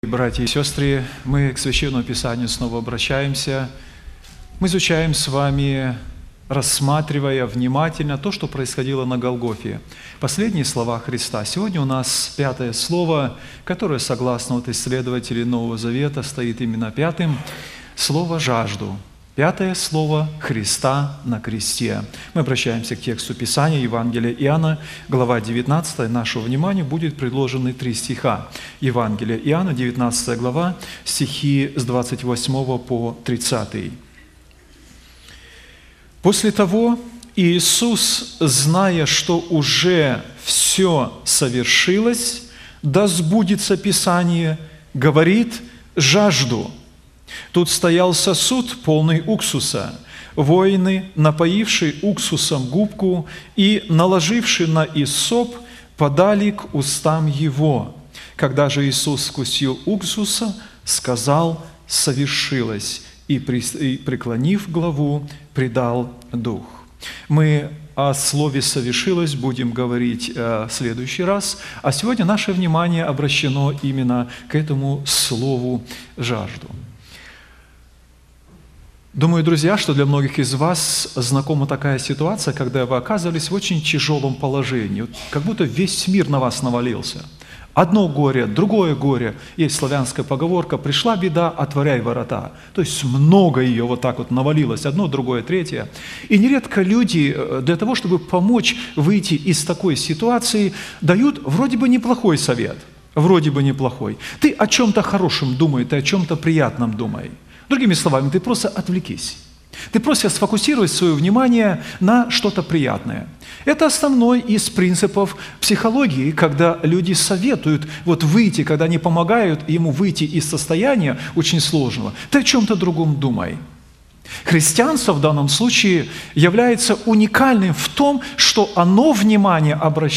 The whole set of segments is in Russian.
Братья и сестры, мы к Священному Писанию снова обращаемся. Мы изучаем с вами, рассматривая внимательно то, что происходило на Голгофе. Последние слова Христа. Сегодня у нас пятое слово, которое, согласно исследователей Нового Завета, стоит именно пятым. Слово «жажду». Пятое слово Христа на кресте. Мы обращаемся к тексту Писания, Евангелия Иоанна, глава 19. Нашему вниманию будет предложены 3 стиха. Евангелие Иоанна, 19 глава, стихи с 28 по 30. «После того Иисус, зная, что уже все совершилось, да сбудется Писание, говорит: жажду. Тут стоял сосуд, полный уксуса. Воины, напоившие уксусом губку и наложившие на исоп, подали к устам его. Когда же Иисус вкусил уксуса, сказал: совершилось, и, преклонив главу, предал дух». Мы о слове «совершилось» будем говорить в следующий раз, а сегодня наше внимание обращено именно к этому слову «жажду». Думаю, друзья, что для многих из вас знакома такая ситуация, когда вы оказывались в очень тяжелом положении, как будто весь мир на вас навалился. Одно горе, другое горе. Есть славянская поговорка: «Пришла беда, отворяй ворота». То есть много ее вот так вот навалилось, одно, другое, третье. И нередко люди для того, чтобы помочь выйти из такой ситуации, дают вроде бы неплохой совет. Вроде бы неплохой. Ты о чем-то хорошем думай, ты о чем-то приятном думай. Другими словами, ты просто отвлекись. Ты просто сфокусируй свое внимание на что-то приятное. Это основной из принципов психологии, когда люди советуют выйти, когда они помогают ему выйти из состояния очень сложного. Ты о чем-то другом думай. Христианство в данном случае является уникальным в том, что оно внимание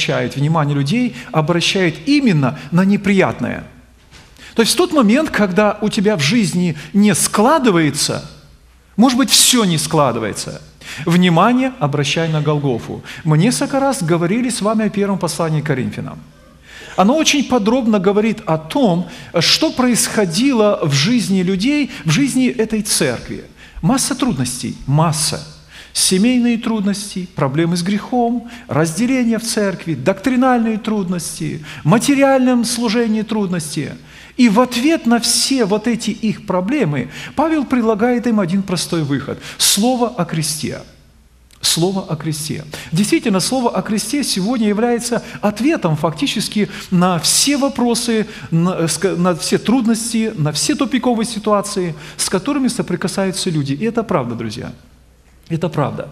людей обращает именно на неприятное. То есть в тот момент, когда у тебя в жизни не складывается, может быть, все не складывается, внимание обращай на Голгофу. Мы несколько раз говорили с вами о первом послании к Коринфянам. Оно очень подробно говорит о том, что происходило в жизни людей, в жизни этой церкви. Масса трудностей, масса. Семейные трудности, проблемы с грехом, разделение в церкви, доктринальные трудности, материальном служении трудности. И в ответ на все эти их проблемы Павел предлагает им один простой выход – слово о кресте. Слово о кресте. Действительно, слово о кресте сегодня является ответом фактически на все вопросы, на все трудности, на все тупиковые ситуации, с которыми соприкасаются люди. И это правда, друзья. Это правда.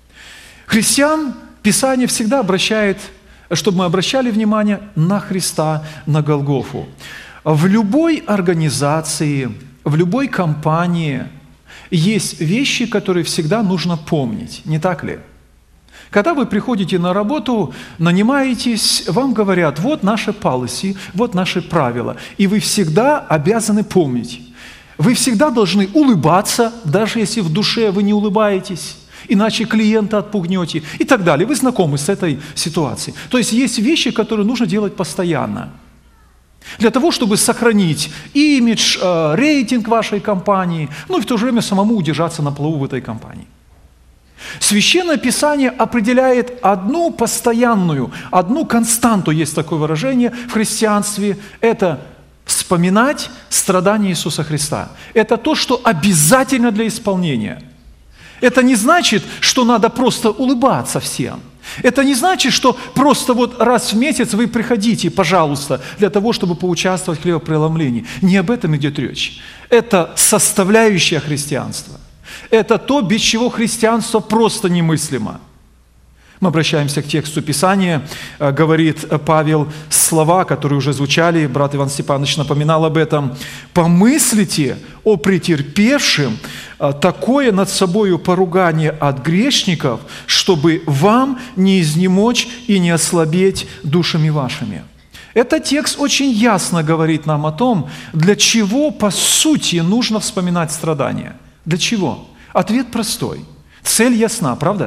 Христиан Писание всегда обращает, чтобы мы обращали внимание на Христа, на Голгофу. В любой организации, в любой компании есть вещи, которые всегда нужно помнить, не так ли? Когда вы приходите на работу, нанимаетесь, вам говорят: вот наши policy, вот наши правила, и вы всегда обязаны помнить. Вы всегда должны улыбаться, даже если в душе вы не улыбаетесь, иначе клиента отпугнете и так далее. Вы знакомы с этой ситуацией. То есть есть вещи, которые нужно делать постоянно. Для того, чтобы сохранить имидж, рейтинг вашей компании, и в то же время самому удержаться на плаву в этой компании. Священное Писание определяет одну постоянную, одну константу, есть такое выражение в христианстве, это вспоминать страдания Иисуса Христа. Это то, что обязательно для исполнения. Это не значит, что надо просто улыбаться всем. Это не значит, что просто раз в месяц вы приходите, пожалуйста, для того, чтобы поучаствовать в хлебопреломлении. Не об этом идет речь. Это составляющая христианства. Это то, без чего христианство просто немыслимо. Мы обращаемся к тексту Писания, говорит Павел, слова, которые уже звучали, брат Иван Степанович напоминал об этом. «Помыслите о претерпевшем такое над собою поругание от грешников, чтобы вам не изнемочь и не ослабеть душами вашими». Этот текст очень ясно говорит нам о том, для чего, по сути, нужно вспоминать страдания. Для чего? Ответ простой. Цель ясна, правда?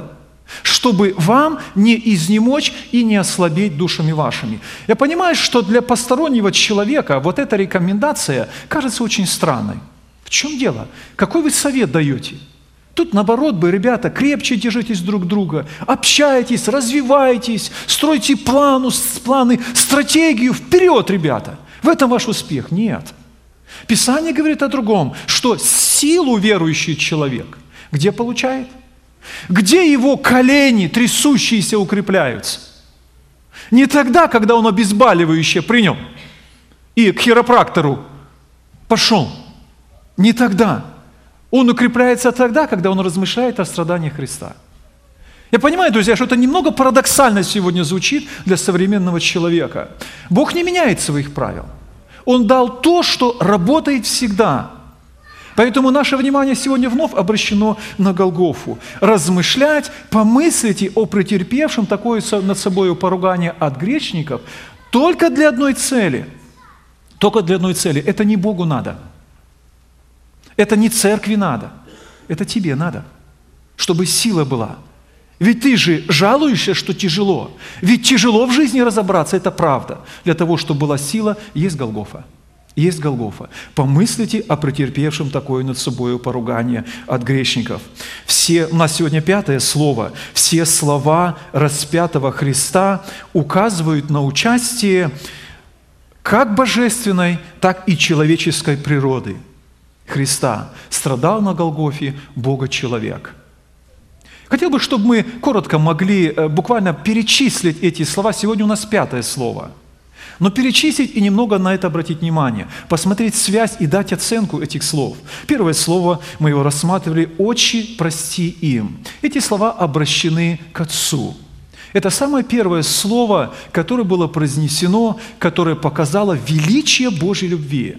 чтобы вам не изнемочь и не ослабеть душами вашими. Я понимаю, что для постороннего человека вот эта рекомендация кажется очень странной. В чем дело? Какой вы совет даете? Тут, наоборот бы, ребята, крепче держитесь друг друга, общайтесь, развивайтесь, стройте планы, стратегию. Вперед, ребята! В этом ваш успех. Нет. Писание говорит о другом, что силу верующий человек где получает? Где его колени, трясущиеся, укрепляются? Не тогда, когда он обезболивающее принял и к хиропрактору пошел. Не тогда. Он укрепляется тогда, когда он размышляет о страданиях Христа. Я понимаю, друзья, что это немного парадоксально сегодня звучит для современного человека. Бог не меняет своих правил. Он дал то, что работает всегда. Поэтому наше внимание сегодня вновь обращено на Голгофу. Размышлять, помыслите о претерпевшем такое над собой поругание от грешников только для одной цели. Только для одной цели. Это не Богу надо. Это не церкви надо. Это тебе надо. Чтобы сила была. Ведь ты же жалуешься, что тяжело. Ведь тяжело в жизни разобраться, это правда. Для того, чтобы была сила, есть Голгофа. Есть Голгофа. Помыслите о претерпевшем такое над собой поругание от грешников. У нас сегодня 5 слово. Все слова распятого Христа указывают на участие как божественной, так и человеческой природы Христа. Страдал на Голгофе Бога-человек. Хотел бы, чтобы мы коротко могли буквально перечислить эти слова. Сегодня у нас 5 слово. Но перечислить и немного на это обратить внимание, посмотреть связь и дать оценку этих слов. Первое слово, мы его рассматривали, «Отче, прости им». Эти слова обращены к Отцу. Это самое первое слово, которое было произнесено, которое показало величие Божьей любви.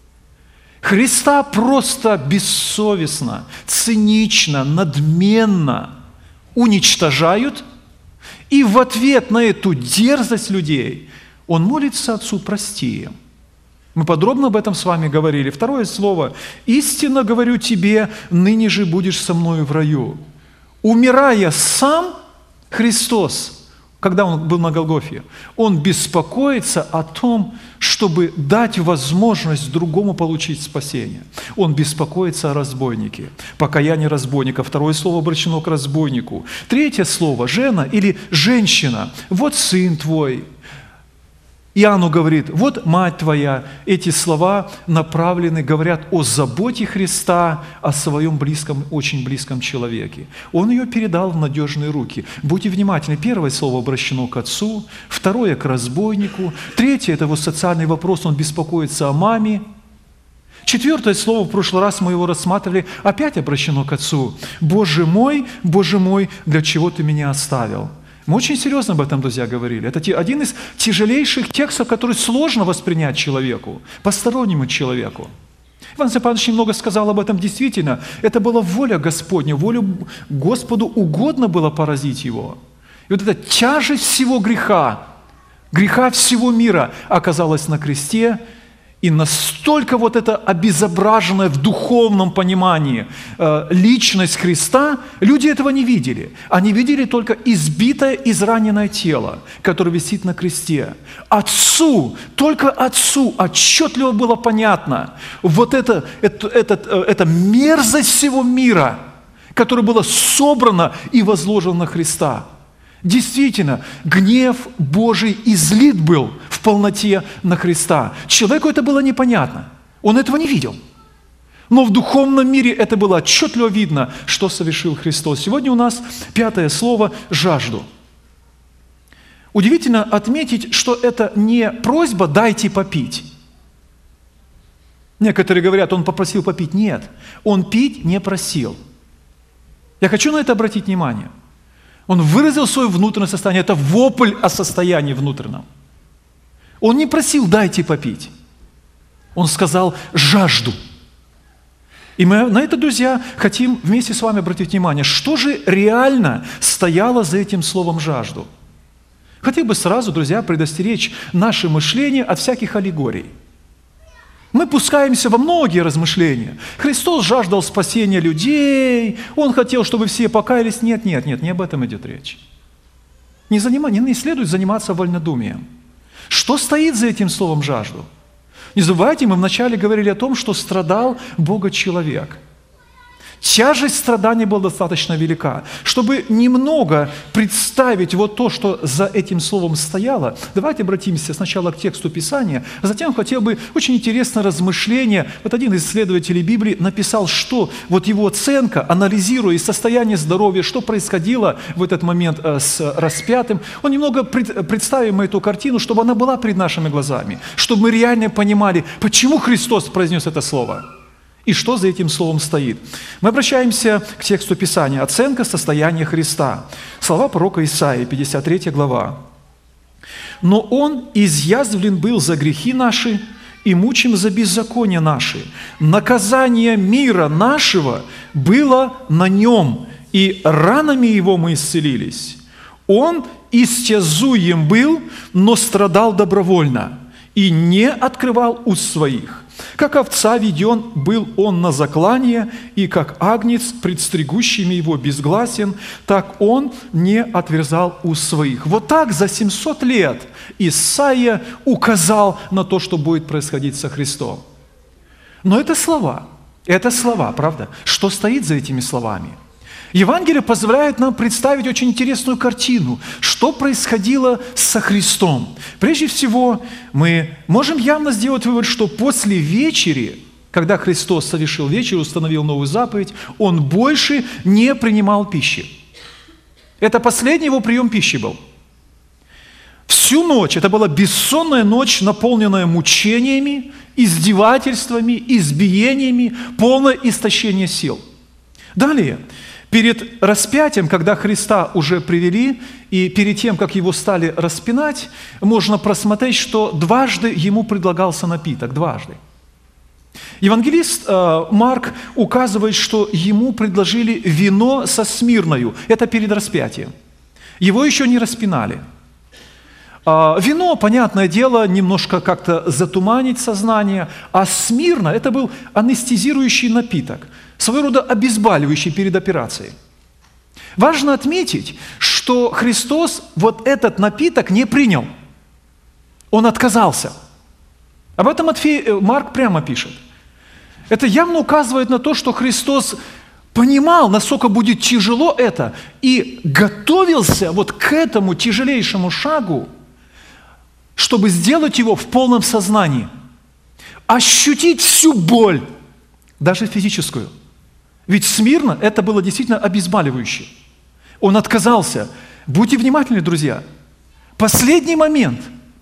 Христа просто бессовестно, цинично, надменно уничтожают, и в ответ на эту дерзость людей Он молится Отцу: прости им. Мы подробно об этом с вами говорили. Второе слово: «Истинно говорю тебе, ныне же будешь со мною в раю». Умирая сам Христос, когда Он был на Голгофе, Он беспокоится о том, чтобы дать возможность другому получить спасение. Он беспокоится о разбойнике. Покаяние разбойника. Второе слово обращено к разбойнику. Третье слово: жена или женщина. Вот сын твой. Иоанну говорит: вот мать твоя. Эти слова направлены, говорят о заботе Христа о своем близком, очень близком человеке. Он ее передал в надежные руки. Будьте внимательны. Первое слово обращено к отцу, второе к разбойнику, третье – это его социальный вопрос, он беспокоится о маме. Четвертое слово, в прошлый раз мы его рассматривали, опять обращено к отцу. Боже мой, для чего ты меня оставил?» Мы очень серьезно об этом, друзья, говорили. Это один из тяжелейших текстов, который сложно воспринять человеку, постороннему человеку. Иван Степанович немного сказал об этом. Действительно, это была воля Господня, волю Господу угодно было поразить его. И вот эта тяжесть всего греха всего мира оказалась на кресте, и настолько вот это обезображенная в духовном понимании личность Христа, люди этого не видели. Они видели только избитое, израненное тело, которое висит на кресте. Отцу, только Отцу отчетливо было понятно вот эта мерзость всего мира, которая была собрана и возложена на Христа. Действительно, гнев Божий излит был в полноте на Христа. Человеку это было непонятно. Он этого не видел. Но в духовном мире это было отчетливо видно, что совершил Христос. Сегодня у нас 5 слово «жажду». Удивительно отметить, что это не просьба «дайте попить». Некоторые говорят, он попросил попить. Нет, он пить не просил. Я хочу на это обратить внимание. Он выразил свое внутреннее состояние. Это вопль о состоянии внутреннем. Он не просил «дайте попить». Он сказал «жажду». И мы на это, друзья, хотим вместе с вами обратить внимание, что же реально стояло за этим словом «жажду». Хотел бы сразу, друзья, предостеречь наше мышление от всяких аллегорий. Мы пускаемся во многие размышления. Христос жаждал спасения людей, Он хотел, чтобы все покаялись. Нет, не об этом идет речь. Не следует заниматься вольнодумием. Что стоит за этим словом «жажду»? Не забывайте, мы вначале говорили о том, что страдал Бога-человек. Тяжесть страданий была достаточно велика. Чтобы немного представить вот то, что за этим словом стояло, давайте обратимся сначала к тексту Писания, а затем хотел бы очень интересное размышление. Вот один из исследователей Библии написал, что вот его оценка, анализируя состояние здоровья, что происходило в этот момент с распятым, он немного представим эту картину, чтобы она была перед нашими глазами, чтобы мы реально понимали, почему Христос произнес это слово. И что за этим словом стоит? Мы обращаемся к тексту Писания. Оценка состояния Христа. Слова пророка Исаии, 53 глава. «Но Он изъязвлен был за грехи наши и мучим за беззакония наши. Наказание мира нашего было на Нем, и ранами Его мы исцелились. Он истязуем был, но страдал добровольно, и не открывал уст своих. Как овца веден был он на заклание, и как агнец пред стригущими его безгласен, так он не отверзал уст своих». Вот так за 700 лет Исаия указал на то, что будет происходить со Христом. Но это слова, правда? Что стоит за этими словами? Евангелие позволяет нам представить очень интересную картину, что происходило со Христом. Прежде всего, мы можем явно сделать вывод, что после вечери, когда Христос совершил вечерю, установил новую заповедь, Он больше не принимал пищи. Это последний Его прием пищи был. Всю ночь, это была бессонная ночь, наполненная мучениями, издевательствами, избиениями, полное истощение сил. Далее, перед распятием, когда Христа уже привели, и перед тем, как Его стали распинать, можно просмотреть, что дважды Ему предлагался напиток, дважды. Евангелист Марк указывает, что Ему предложили вино со смирною, это перед распятием. Его еще не распинали. Вино, понятное дело, немножко как-то затуманить сознание, а смирна – это был анестезирующий напиток, своего рода обезболивающий перед операцией. Важно отметить, что Христос вот этот напиток не принял. Он отказался. Об этом Марк прямо пишет. Это явно указывает на то, что Христос понимал, насколько будет тяжело это, и готовился вот к этому тяжелейшему шагу, чтобы сделать его в полном сознании, ощутить всю боль, даже физическую. Ведь смирно это было действительно обезболивающе. Он отказался. Будьте внимательны, друзья. Последний момент,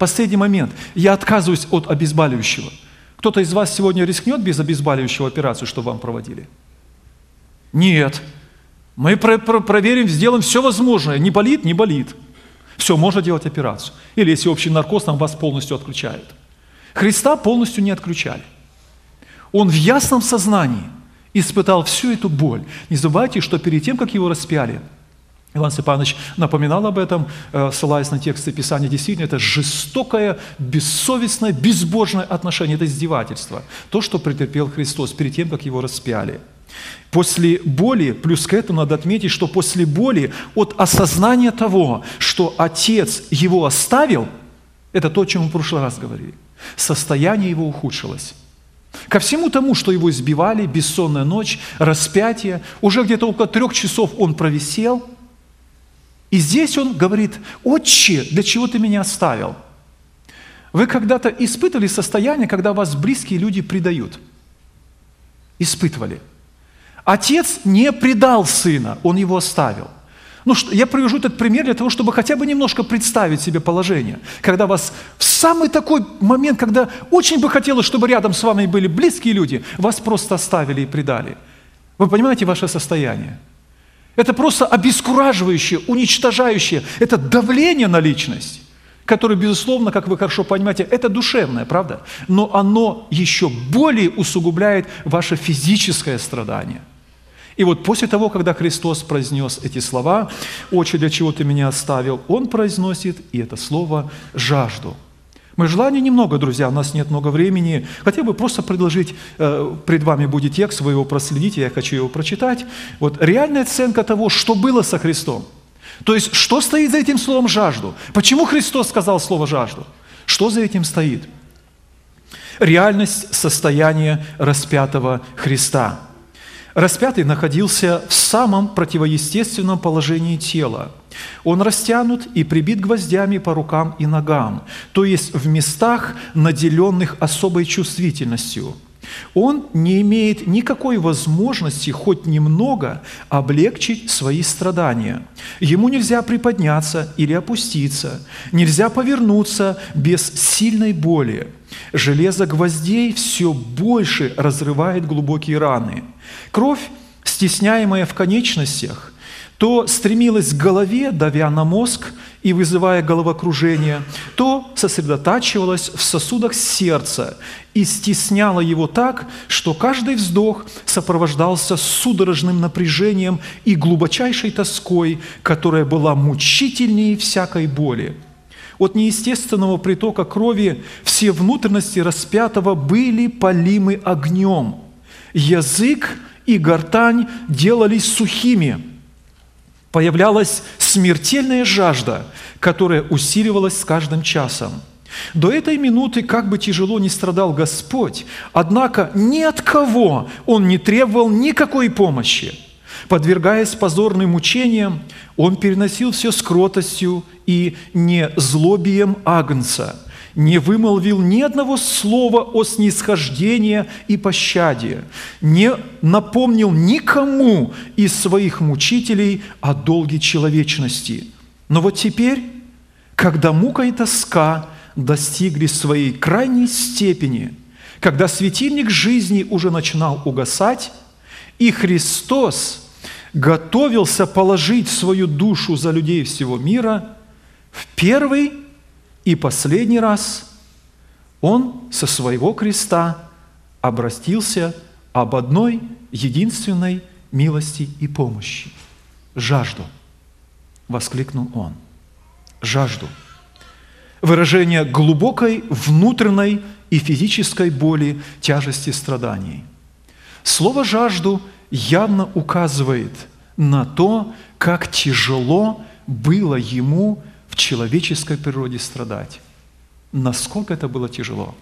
я отказываюсь от обезболивающего. Кто-то из вас сегодня рискнет без обезболивающего операцию, что вам проводили? Нет. Мы проверим, сделаем все возможное. Не болит? Не болит. Все, можно делать операцию. Или если общий наркоз, там вас полностью отключают. Христа полностью не отключали. Он в ясном сознании испытал всю эту боль. Не забывайте, что перед тем, как Его распяли, Иван Степанович напоминал об этом, ссылаясь на тексты Писания, действительно, это жестокое, бессовестное, безбожное отношение, это издевательство. То, что претерпел Христос перед тем, как Его распяли. После боли, плюс к этому надо отметить, что после боли от осознания того, что Отец Его оставил, это то, о чем мы в прошлый раз говорили, состояние Его ухудшилось. Ко всему тому, что Его избивали, бессонная ночь, распятие, уже где-то около 3 часов Он провисел, и здесь Он говорит: «Отче, для чего Ты меня оставил?» Вы когда-то испытывали состояние, когда вас близкие люди предают? Испытывали. Отец не предал Сына, Он Его оставил. Я привожу этот пример для того, чтобы хотя бы немножко представить себе положение, когда вас в самый такой момент, когда очень бы хотелось, чтобы рядом с вами были близкие люди, вас просто оставили и предали. Вы понимаете ваше состояние? Это просто обескураживающее, уничтожающее, это давление на личность, которое, безусловно, как вы хорошо понимаете, это душевное, правда? Но оно еще более усугубляет ваше физическое страдание. И вот после того, когда Христос произнес эти слова: «Отче, для чего Ты меня оставил?», Он произносит и это слово «жажду». Мое желание немного, друзья, у нас нет много времени, хотя бы просто предложить, пред вами будет текст, вы его проследите, я хочу его прочитать. Вот реальная оценка того, что было со Христом. То есть, что стоит за этим словом «жажду»? Почему Христос сказал слово «жажду»? Что за этим стоит? Реальность состояния распятого Христа. Распятый находился в самом противоестественном положении тела. Он растянут и прибит гвоздями по рукам и ногам, то есть в местах, наделенных особой чувствительностью. Он не имеет никакой возможности хоть немного облегчить свои страдания. Ему нельзя приподняться или опуститься, нельзя повернуться без сильной боли. Железо гвоздей все больше разрывает глубокие раны. Кровь, стесняемая в конечностях, то стремилась к голове, давя на мозг и вызывая головокружение, то сосредотачивалась в сосудах сердца и стесняла его так, что каждый вздох сопровождался судорожным напряжением и глубочайшей тоской, которая была мучительнее всякой боли. От неестественного притока крови все внутренности распятого были палимы огнем. Язык и гортань делались сухими. Появлялась смертельная жажда, которая усиливалась с каждым часом. До этой минуты, как бы тяжело ни страдал Господь, однако ни от кого Он не требовал никакой помощи. Подвергаясь позорным мучениям, Он переносил все с кротостью и незлобием агнца, не вымолвил ни одного слова о снисхождении и пощаде, не напомнил никому из своих мучителей о долге человечности. Но вот теперь, когда мука и тоска достигли своей крайней степени, когда светильник жизни уже начинал угасать, и Христос готовился положить свою душу за людей всего мира, в первый и последний раз Он со своего креста обратился об одной единственной милости и помощи. «Жажду!» – воскликнул Он. «Жажду!» Выражение глубокой внутренней и физической боли, тяжести страданий. Слово «жажду» явно указывает на то, как тяжело было Ему в человеческой природе страдать. Насколько это было тяжело.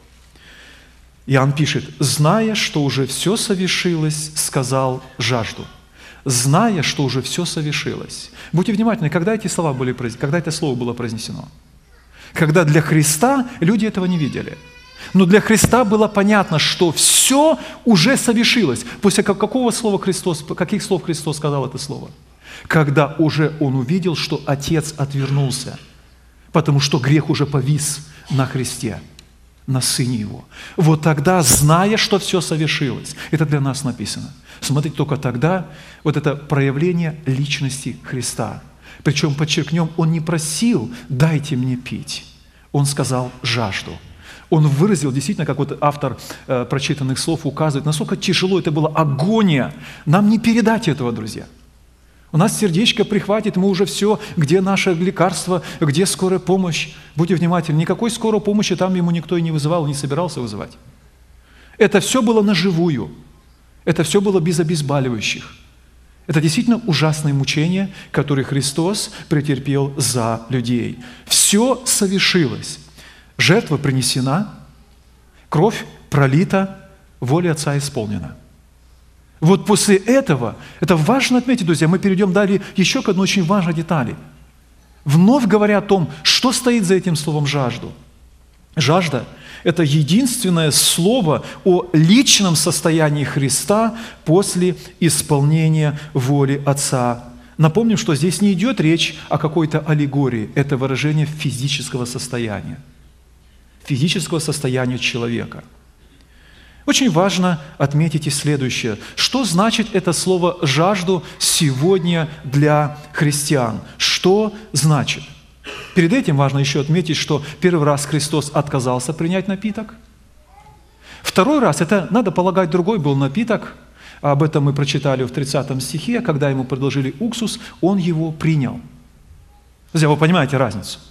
Иоанн пишет: «Зная, что уже все совершилось, сказал жажду». Зная, что уже все совершилось. Будьте внимательны, когда эти слова были произнесены, когда это слово было произнесено. Когда для Христа люди этого не видели. Но для Христа было понятно, что все уже совершилось. После каких слов Христос сказал это слово? Когда уже Он увидел, что Отец отвернулся, потому что грех уже повис на Христе, на Сыне Его. Вот тогда, зная, что все совершилось, это для нас написано. Смотрите, только тогда вот это проявление личности Христа. Причем, подчеркнем, Он не просил: «Дайте мне пить». Он сказал: «Жажду». Он выразил, действительно, как вот автор прочитанных слов указывает, насколько тяжело это была агония. Нам не передать этого, друзья. У нас сердечко прихватит, мы уже все, где наше лекарство, где скорая помощь. Будьте внимательны, никакой скорой помощи там ему никто и не вызывал, не собирался вызывать. Это все было наживую, это все было без обезболивающих. Это действительно ужасное мучение, которое Христос претерпел за людей. Все совершилось. Жертва принесена, кровь пролита, воля Отца исполнена. Вот после этого, это важно отметить, друзья, мы перейдем далее еще к одной очень важной детали. Вновь говоря о том, что стоит за этим словом «жажду». Жажда – это единственное слово о личном состоянии Христа после исполнения воли Отца. Напомним, что здесь не идет речь о какой-то аллегории, это выражение физического состояния человека. Очень важно отметить и следующее. Что значит это слово «жажду» сегодня для христиан? Что значит? Перед этим важно еще отметить, что первый раз Христос отказался принять напиток. Второй раз, это, надо полагать, другой был напиток. Об этом мы прочитали в 30 стихе. Когда ему предложили уксус, он его принял. Друзья, вы понимаете разницу?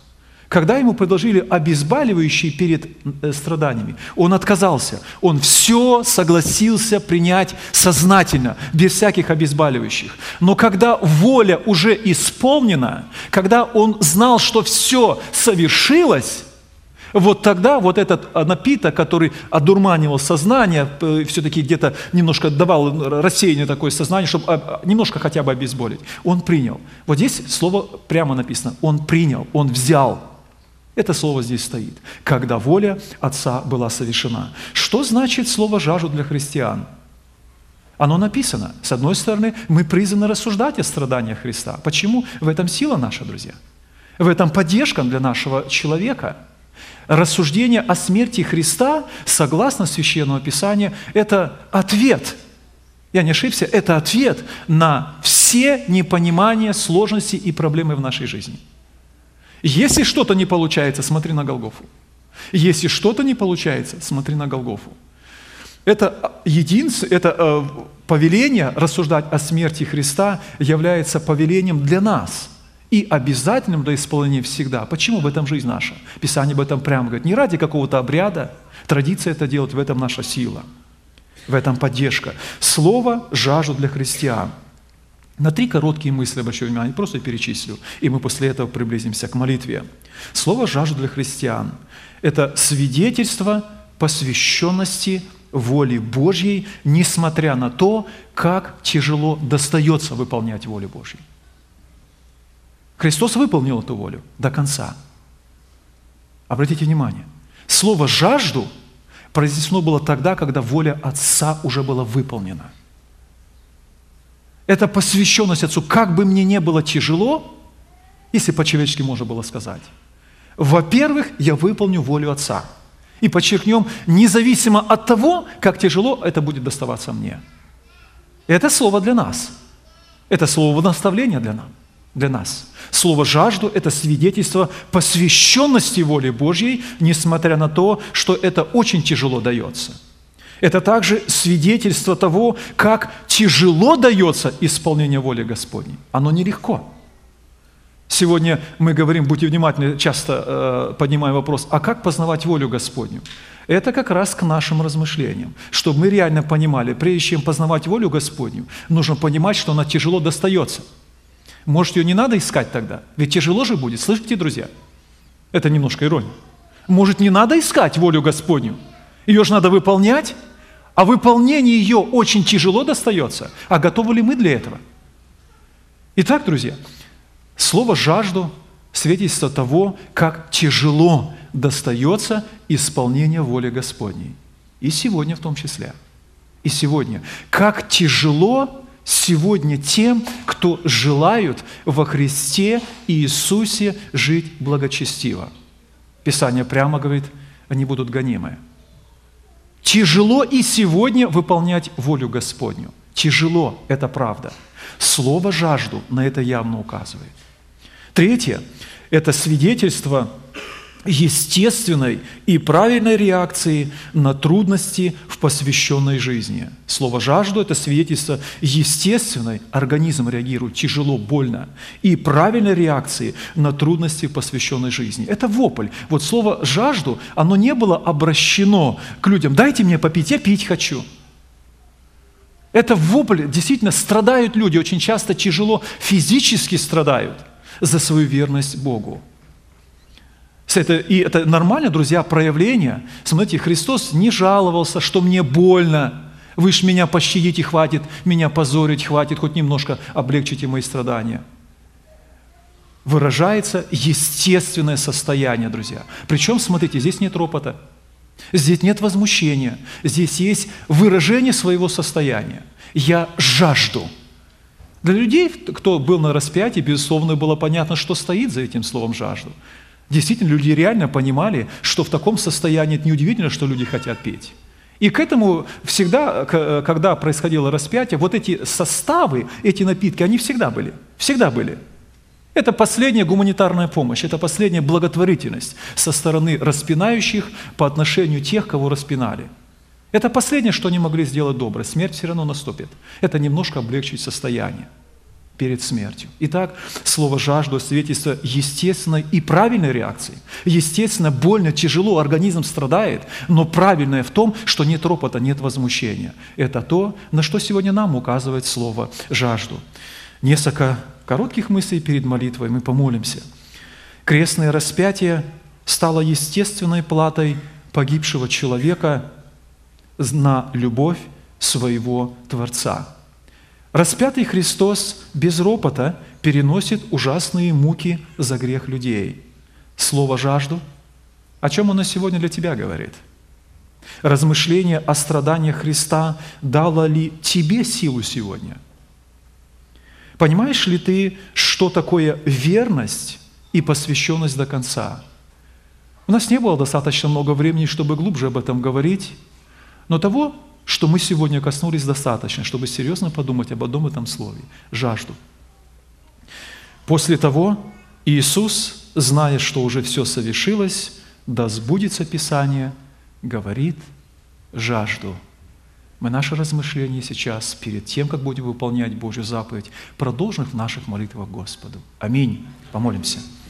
Когда ему предложили обезболивающие перед страданиями, он отказался. Он все согласился принять сознательно, без всяких обезболивающих. Но когда воля уже исполнена, когда он знал, что все совершилось, вот тогда вот этот напиток, который одурманивал сознание, все-таки где-то немножко давал рассеяние такое сознание, чтобы немножко хотя бы обезболить, он принял. Вот здесь слово прямо написано: он принял, он взял. Это слово здесь стоит. Когда воля Отца была совершена. Что значит слово «жажду» для христиан? Оно написано. С одной стороны, мы призваны рассуждать о страданиях Христа. Почему? В этом сила наша, друзья. В этом поддержка для нашего человека. Рассуждение о смерти Христа, согласно Священному Писанию, это ответ. Я не ошибся, это ответ на все непонимания, сложности и проблемы в нашей жизни. Если что-то не получается, смотри на Голгофу. Если что-то не получается, смотри на Голгофу. Это повеление рассуждать о смерти Христа является повелением для нас и обязательным для исполнения всегда. Почему? В этом жизнь наша. Писание об этом прямо говорит. Не ради какого-то обряда, традиция это делать, в этом наша сила, в этом поддержка. Слово «жажду» для христиан. На 3 короткие мысли обращаю внимание, просто перечислю, и мы после этого приблизимся к молитве. Слово «жажду» для христиан – это свидетельство посвященности воле Божьей, несмотря на то, как тяжело достается выполнять волю Божью. Христос выполнил эту волю до конца. Обратите внимание, слово «жажду» произнесено было тогда, когда воля Отца уже была выполнена. Это посвященность Отцу. Как бы мне не было тяжело, если по-человечески можно было сказать, во-первых, я выполню волю Отца. И подчеркнем, независимо от того, как тяжело это будет доставаться мне. Это слово для нас. Это слово наставления для нас. Слово «жажду» – это свидетельство посвященности воле Божьей, несмотря на то, что это очень тяжело дается. Это также свидетельство того, как тяжело дается исполнение воли Господней. Оно нелегко. Сегодня мы говорим, будьте внимательны, часто поднимаем вопрос, а как познавать волю Господню? Это как раз к нашим размышлениям, чтобы мы реально понимали, прежде чем познавать волю Господню, нужно понимать, что она тяжело достается. Может, ее не надо искать тогда? Ведь тяжело же будет, слышите, друзья? Это немножко ирония. Может, не надо искать волю Господню? Ее же надо выполнять, а выполнение ее очень тяжело достается. А готовы ли мы для этого? Итак, друзья, слово «жажду» – свидетельство того, как тяжело достается исполнение воли Господней. И сегодня в том числе. И сегодня. Как тяжело сегодня тем, кто желают во Христе Иисусе жить благочестиво. Писание прямо говорит, они будут гонимы. Тяжело и сегодня выполнять волю Господню. Тяжело, это правда. Слово «жажду» на это явно указывает. Третье – это свидетельство естественной и правильной реакции на трудности в посвященной жизни. Слово «жажду» – это свидетельство естественной, организм реагирует тяжело, больно, и правильной реакции на трудности в посвященной жизни. Это вопль. Вот слово «жажду», оно не было обращено к людям. «Дайте мне попить, я пить хочу». Это вопль, действительно страдают люди, очень часто тяжело физически страдают за свою верность Богу. И это нормально, друзья, проявление. Смотрите, Христос не жаловался, что мне больно. Вы ж меня пощадите, хватит, меня позорить, хватит, хоть немножко облегчите мои страдания. Выражается естественное состояние, друзья. Причем, смотрите, здесь нет ропота, здесь нет возмущения, здесь есть выражение своего состояния. Я жажду. Для людей, кто был на распятии, безусловно, было понятно, что стоит за этим словом «жажду». Действительно, люди реально понимали, что в таком состоянии это неудивительно, что люди хотят петь. И к этому всегда, когда происходило распятие, вот эти составы, эти напитки, они всегда были. Всегда были. Это последняя гуманитарная помощь, это последняя благотворительность со стороны распинающих по отношению тех, кого распинали. Это последнее, что они могли сделать доброе. Смерть все равно наступит. Это немножко облегчить состояние. перед смертью. Итак, слово «жажду» свидетельство естественной и правильной реакции. Естественно, больно, тяжело, организм страдает, но правильное в том, что нет ропота, нет возмущения. Это то, на что сегодня нам указывает слово «жажду». Несколько коротких мыслей перед молитвой, мы помолимся. Крестное распятие стало естественной платой погибшего человека на любовь своего Творца. Распятый Христос без ропота переносит ужасные муки за грех людей. Слово «жажду», о чем оно сегодня для тебя говорит? Размышление о страданиях Христа дало ли тебе силу сегодня? Понимаешь ли ты, что такое верность и посвященность до конца? У нас не было достаточно много времени, чтобы глубже об этом говорить, но того, что мы сегодня коснулись, достаточно, чтобы серьезно подумать об одном этом слове – жажду. После того Иисус, зная, что уже все совершилось, да сбудется Писание, говорит жажду. Мы наше размышление сейчас, перед тем, как будем выполнять Божью заповедь, продолжим в наших молитвах Господу. Аминь. Помолимся.